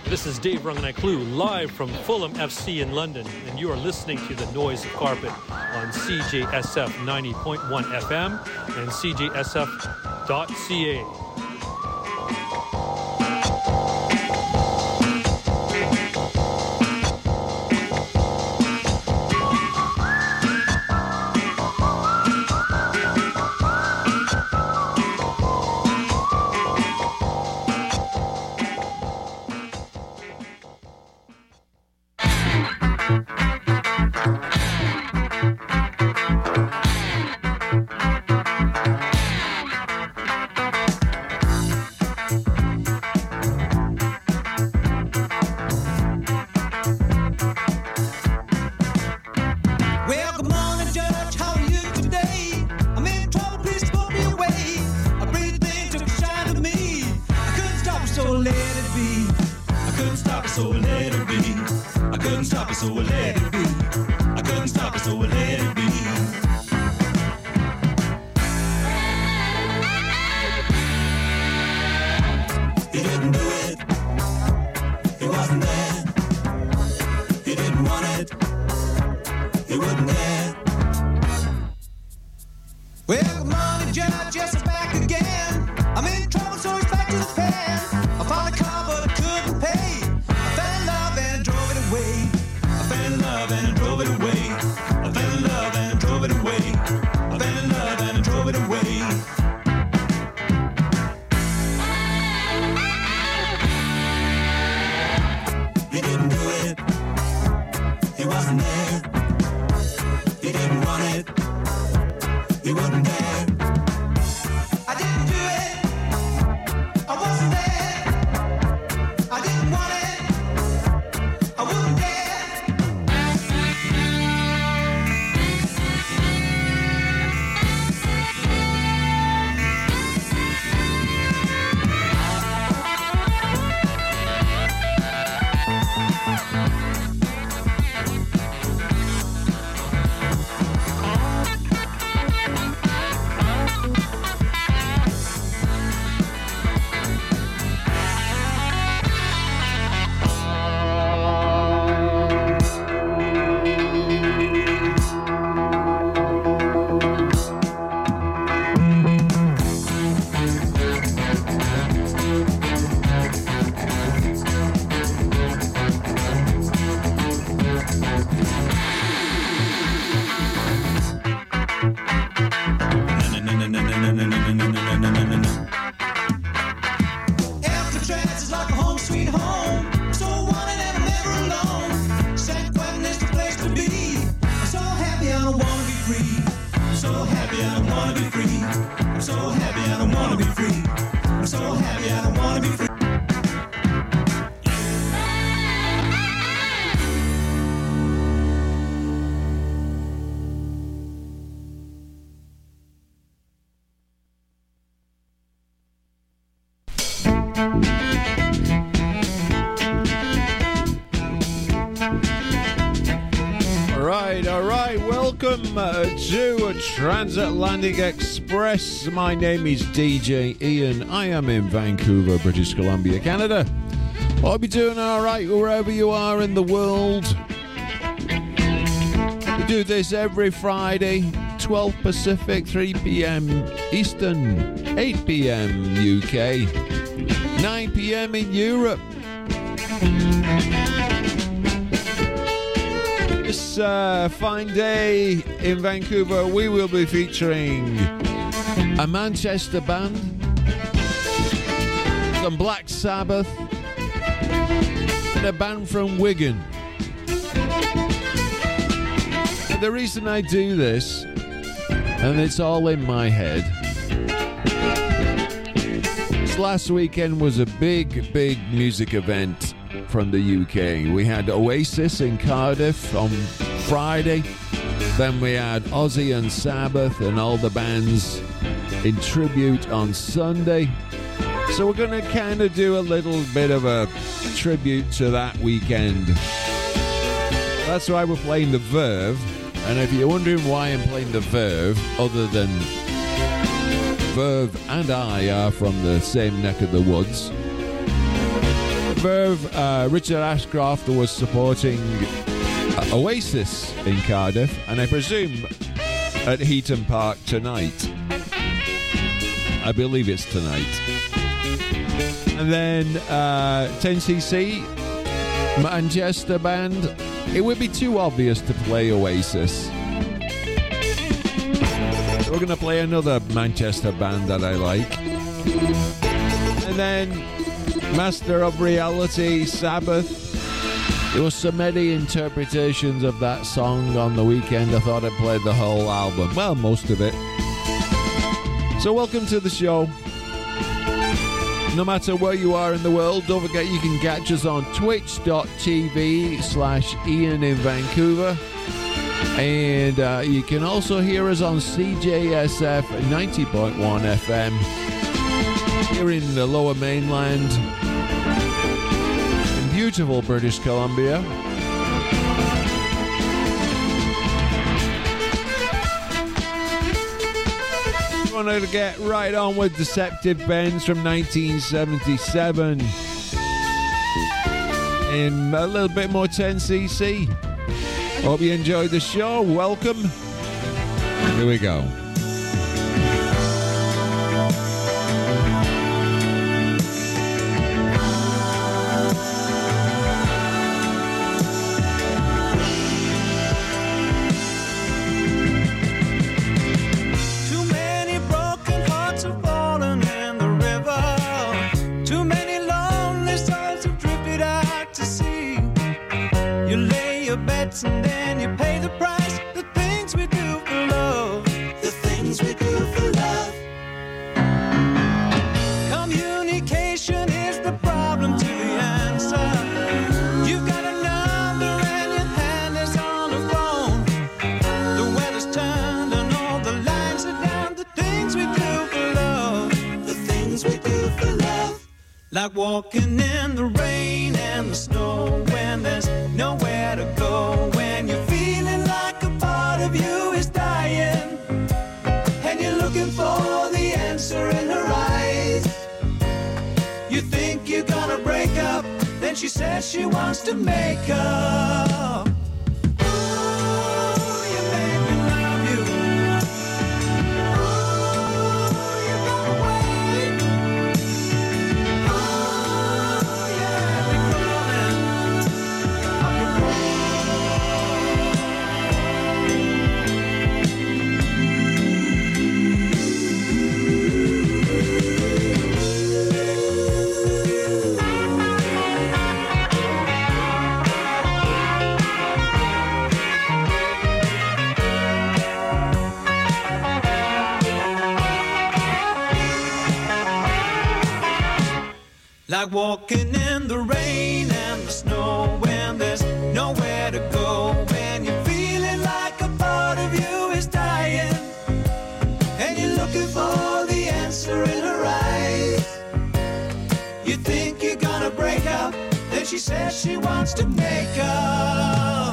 This is Dave Runganaklu live from Fulham FC in London, and you are listening to The Noise of Carpet on CJSF 90.1 FM and CJSF.ca. To Transatlantic Express. My name is DJ Ian. I am in Vancouver, British Columbia, Canada. I'll be doing alright wherever you are in the world. We do this every Friday, 12 Pacific, 3 p.m. Eastern, 8 p.m. UK, 9 p.m. in Europe. This fine day in Vancouver, we will be featuring a Manchester band, some Black Sabbath, and a band from Wigan. And the reason I do this, and it's all in my head, this last weekend was a big music event from the UK. We had Oasis in Cardiff on Friday. Then we had Ozzy and Sabbath and all the bands in tribute on Sunday. So we're going to kind of do a little bit of a tribute to that weekend. That's why we're playing the Verve. And if you're wondering why I'm playing the Verve, other than Verve and I are from the same neck of the woods, Verve, Richard Ashcroft was supporting Oasis in Cardiff, and I presume at Heaton Park tonight. I believe it's tonight. And then 10cc, Manchester band. It would be too obvious to play Oasis. We're going to play another Manchester band that I like. And then Master of Reality, Sabbath. There were so many interpretations of that song on the weekend, I thought I'd play the whole album. Well, most of it. So welcome to the show. No matter where you are in the world, don't forget you can catch us on twitch.tv/Ian in Vancouver. And you can also hear us on CJSF 90.1 FM here in the Lower Mainland in beautiful British Columbia. I want to get right on with Deceptive Bends from 1977 and a little bit more 10cc. Hope you enjoyed the show. Welcome. Here we go. And then you pay the price. The things we do for love. The things we do for love. Communication is the problem to the answer. You've got a number and your hand is on the phone. The weather's turned and all the lines are down. The things we do for love. The things we do for love. Like walking in the rain and the snow when there's nowhere to go, when you're feeling like a part of you is dying and you're looking for the answer in her eyes. You think you're gonna break up, then she says she wants to make up. Like walking in the rain and the snow when there's nowhere to go, when you're feeling like a part of you is dying and you're looking for the answer in her eyes. You think you're gonna break up, then she says she wants to make up.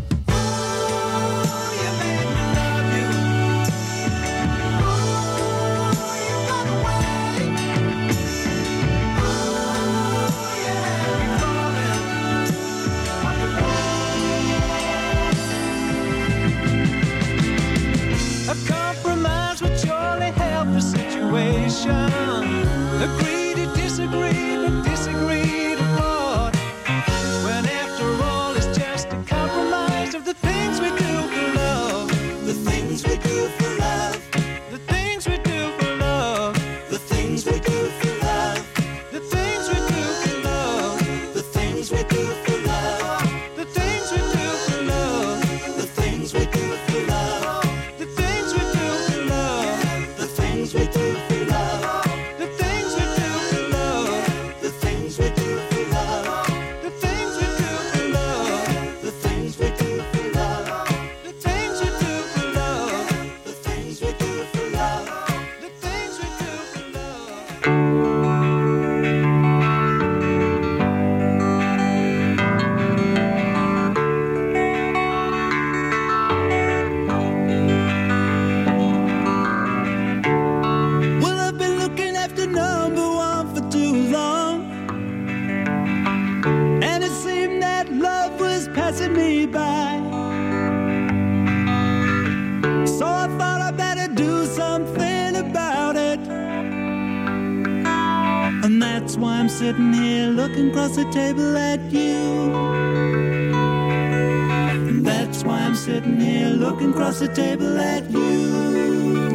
Agree to disagree, but disagree to part. When after all it's just a compromise of the things we do for love. The things we do for love. The things we do for love. The things we do for love. The things we do for love. The things we do for love. The things we do for love. The things we do for love. The things we do for love. The things we do for love. The things we do for love. The things we do for love. That's why I'm sitting here looking across the table at you. That's why I'm sitting here looking across the table at you.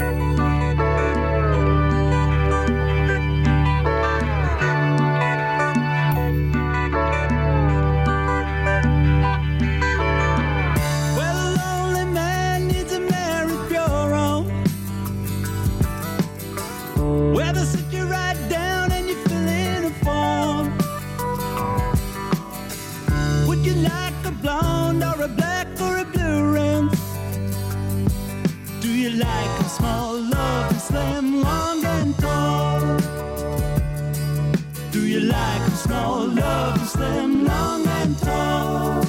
Small, love, and slim, long and tall. Do you like them small, love, and slim, long and tall?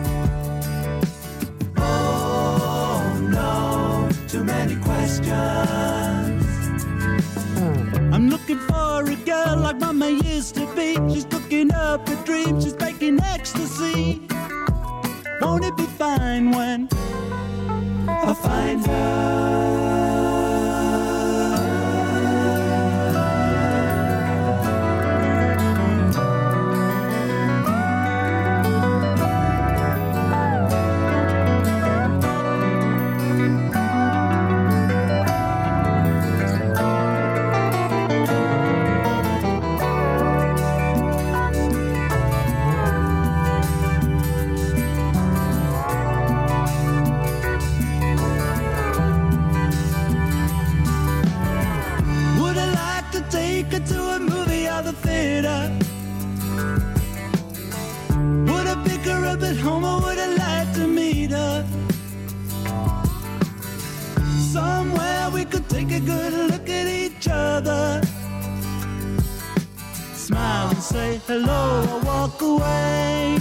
Oh no, too many questions. I'm looking for a girl like Mama used to be. She's cooking up a dream, she's baking ecstasy. Won't it be fine when I find her? Take a good look at each other. Smile and say hello or walk away.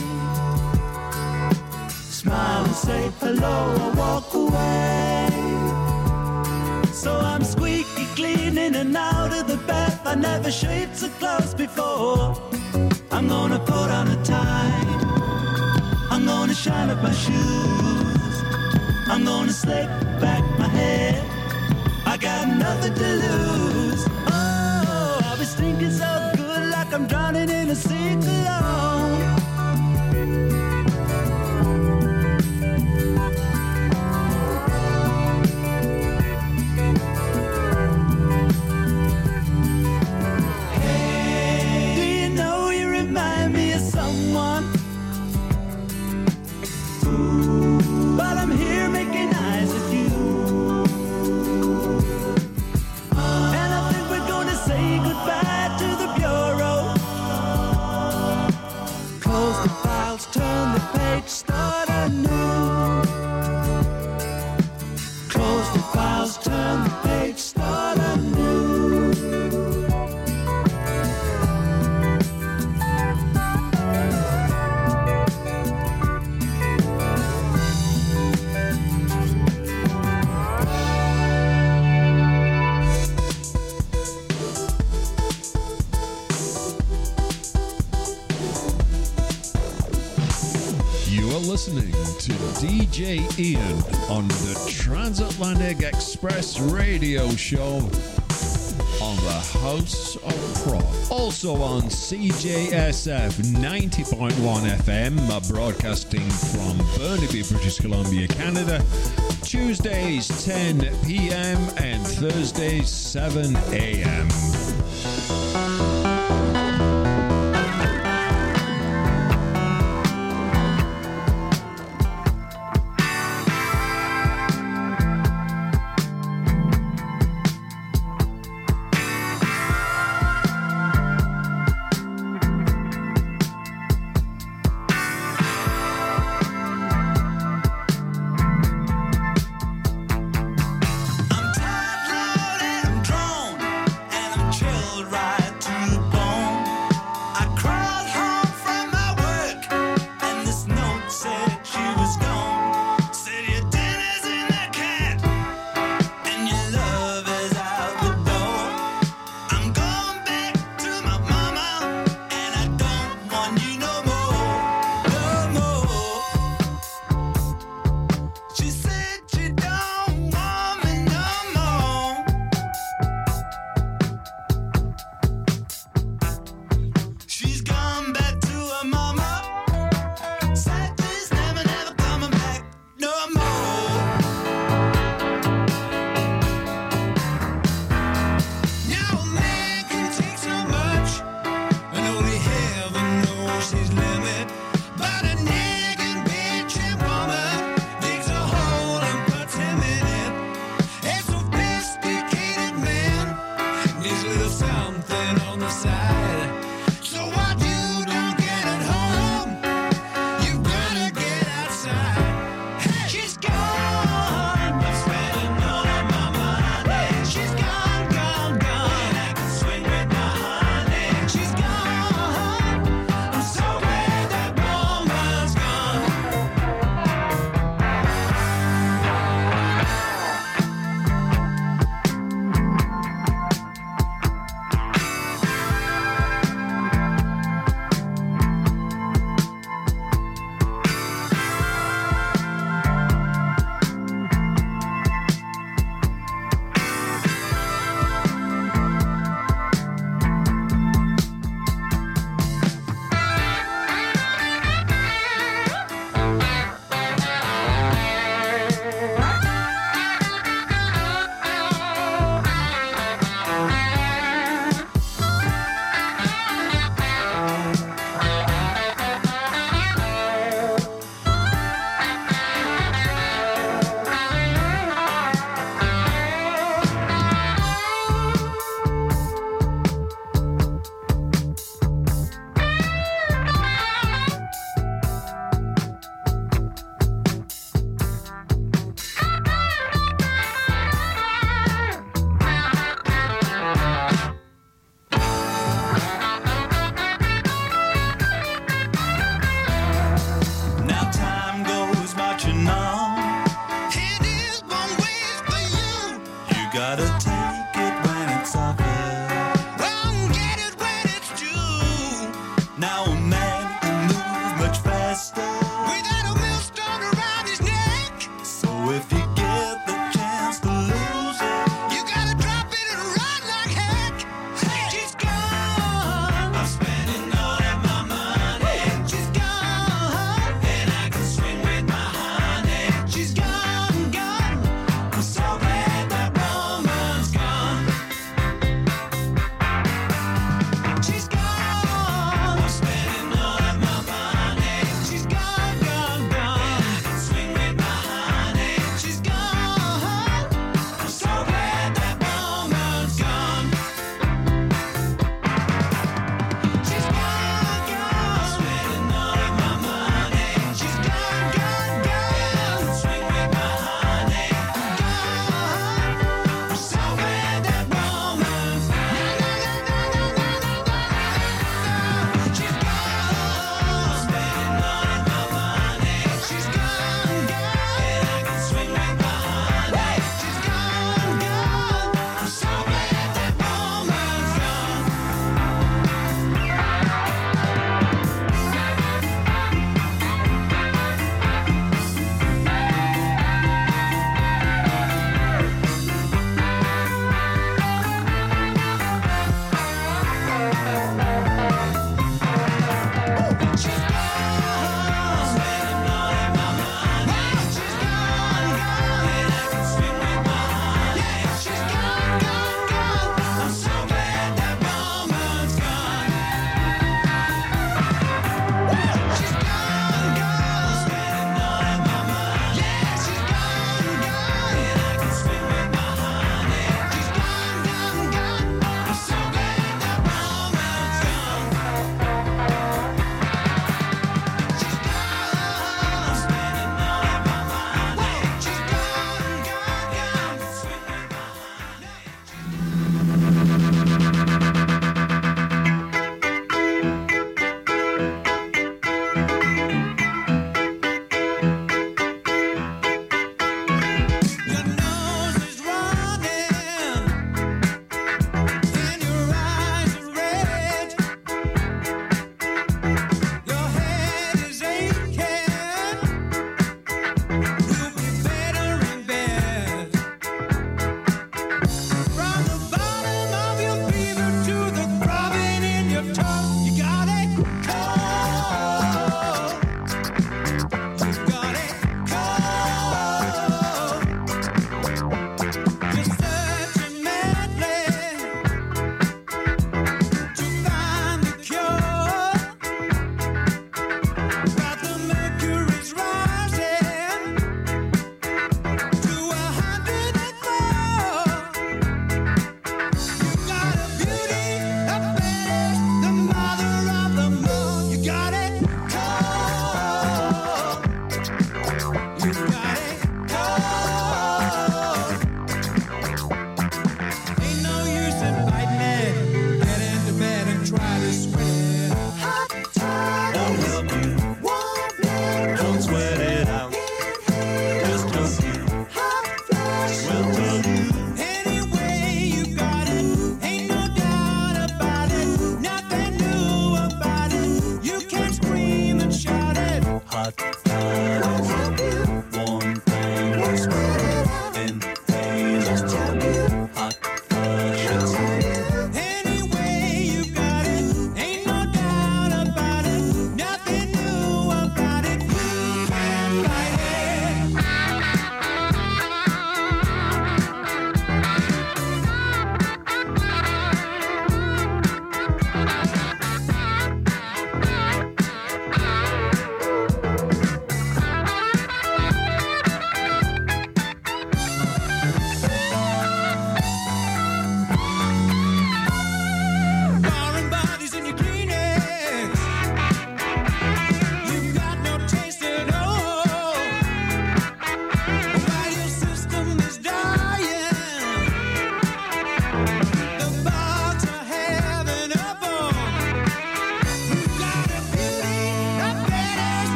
Smile and say hello or walk away. So I'm squeaky clean in and out of the bath. I never shaved so close before. I'm gonna put on a tie. I'm gonna shine up my shoes. I'm gonna slick back my hair. I got nothing to lose. Oh, I was thinking so good, like I'm drowning in a sea cologne. Hey, do you know you remind me of someone? But I'm here making eyes at you. Say goodbye to the bureau. Close the files, turn the page, start anew. Close the files, turn the page, start anew. Listening to DJ Ian on the Transatlantic Express radio show on the House of Prog. Also on CJSF 90.1 FM, broadcasting from Burnaby, British Columbia, Canada. Tuesdays 10 p.m. and Thursdays 7 a.m. I'm tired, loud, and I'm drawn, and I'm little something on the side. So what you don't get at home, you gotta get outside. Hey, she's gone. I'm spending all of my money. She's gone, gone, gone. And I can swing with my honey. She's gone. I'm so glad that woman's gone.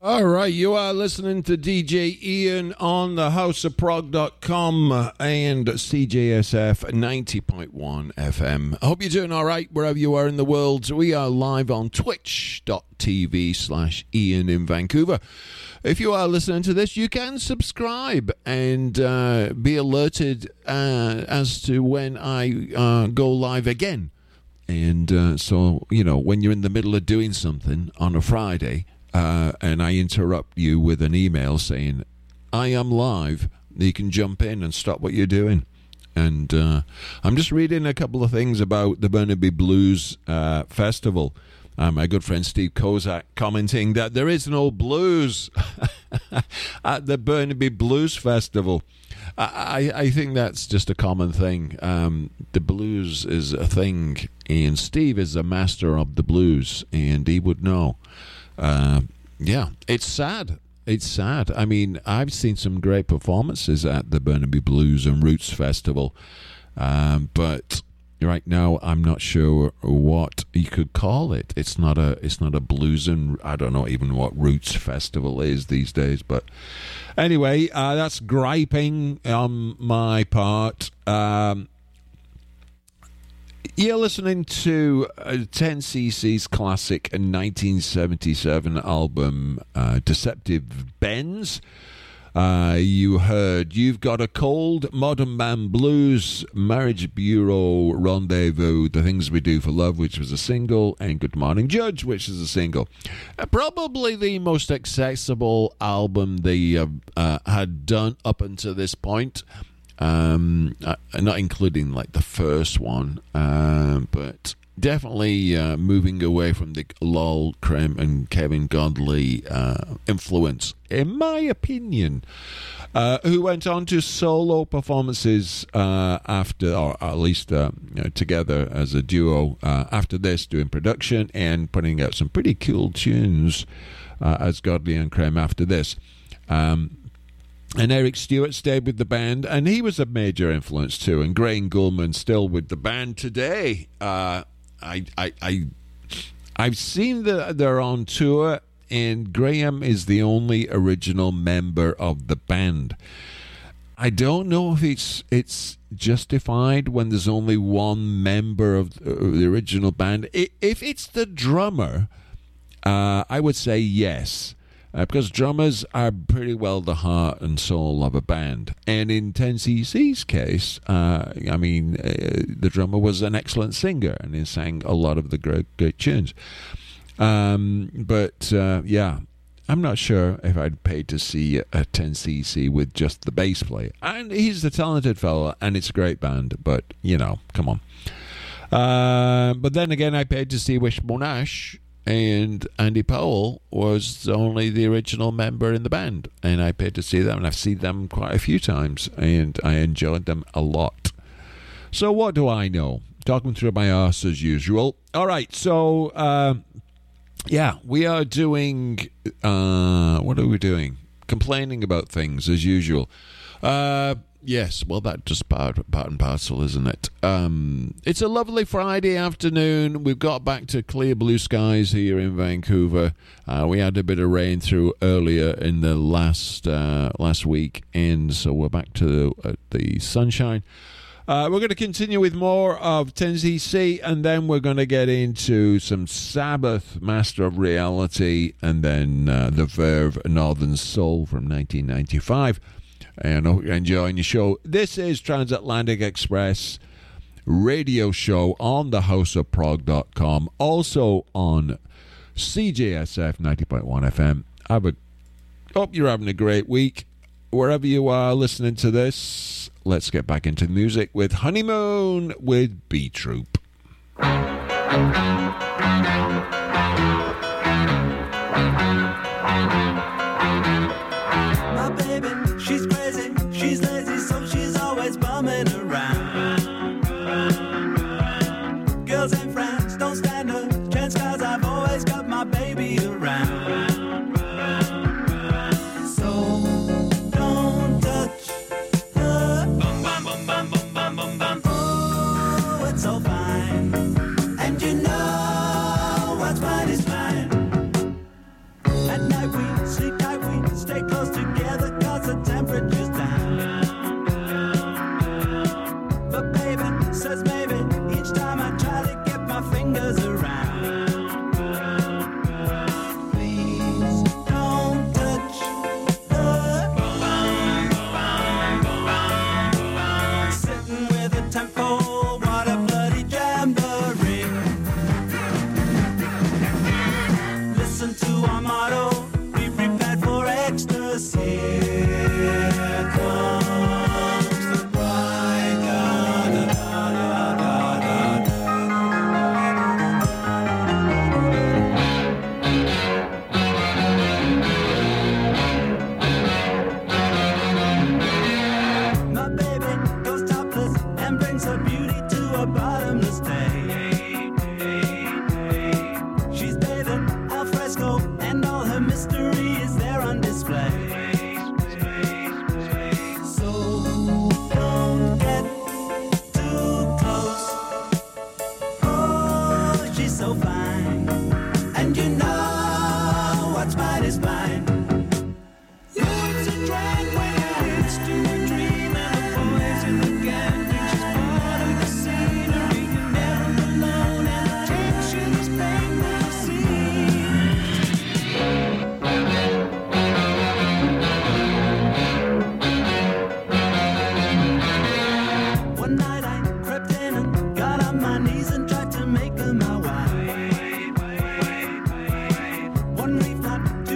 All right, you are listening to DJ Ian on the houseofprog.com and CJSF 90.1 FM. I hope you're doing all right wherever you are in the world. We are live on twitch.tv/Ian in Vancouver. If you are listening to this, you can subscribe and be alerted as to when I go live again. And so, you know, when you're in the middle of doing something on a Friday, and I interrupt you with an email saying, I am live, you can jump in and stop what you're doing. And I'm just reading a couple of things about the Burnaby Blues Festival. My good friend Steve Kozak commenting that there is no blues at the Burnaby Blues Festival. I think that's just a common thing. The blues is a thing, and Steve is a master of the blues, and he would know. Yeah, it's sad. It's sad. I mean, I've seen some great performances at the Burnaby Blues and Roots Festival, but right now I'm not sure what you could call it. It's not a blues, and I don't know even what Roots Festival is these days. But anyway, that's griping on my part. You're listening to 10cc's classic 1977 album, Deceptive Bends. You heard You've Got a Cold, Modern Man Blues, Marriage Bureau, Rendezvous, The Things We Do for Love, which was a single, and Good Morning Judge, which is a single. Probably the most accessible album they had done up until this point. Not including like the first one, but definitely moving away from the Lol Creme and Kevin Godley influence, in my opinion, who went on to solo performances after, or at least together as a duo after this, doing production and putting out some pretty cool tunes as Godley and Creme after this. And Eric Stewart stayed with the band, and he was a major influence too. And Graham Gulman still with the band today. I've seen that they're on tour, and Graham is the only original member of the band. I don't know if it's justified when there's only one member of the original band. If it's the drummer, I would say yes. Because drummers are pretty well the heart and soul of a band. And in 10cc's case, the drummer was an excellent singer, and he sang a lot of the great tunes. But I'm not sure if I'd pay to see a 10cc with just the bass player. And he's a talented fellow, and it's a great band, but, you know, come on. But then again, I paid to see Wishbone Ash, and Andy Powell was only the original member in the band, and I paid to see them, and I've seen them quite a few times, and I enjoyed them a lot. So what do I know? Talking through my arse as usual. All right, so we are doing what are we doing? Complaining about things as usual. Yes, well, that's just part and parcel, isn't it? It's a lovely Friday afternoon. We've got back to clear blue skies here in Vancouver. We had a bit of rain through earlier in the last week, and so we're back to the sunshine. We're going to continue with more of 10cc, and then we're going to get into some Sabbath, Master of Reality, and then the Verve, Northern Soul from 1995. And I hope you're enjoying the show. This is Transatlantic Express radio show on thehouseofprog.com, also on CJSF 90.1 FM. Hope you're having a great week. Wherever you are listening to this, let's get back into music with Honeymoon with B Troop. My baby, she's crazy, she's lazy, so she's always bumming around. Girls and friends don't stand a chance, 'cause I've always got my baby around. So don't touch her. Bum, bum, bum, bum, bum, bum, bum, bum. Oh, it's so fine, and you know what's mine is mine. At night we Sleep tight, we stay close together, cause the temperature's down. But baby says maybe each time I try to get my fingers around. Please don't touch the bone. Sitting with a tempo, what a bloody jamboree. Listen to our motto, be prepared for ecstasy. Here comes the bride. Da, da, da, da, da, da. My baby goes topless and brings her beauty to a bottomless day. She's bathing al fresco and all her mystery is there on display. So don't get too close. Oh, she's so fine. And you know what's mine is mine.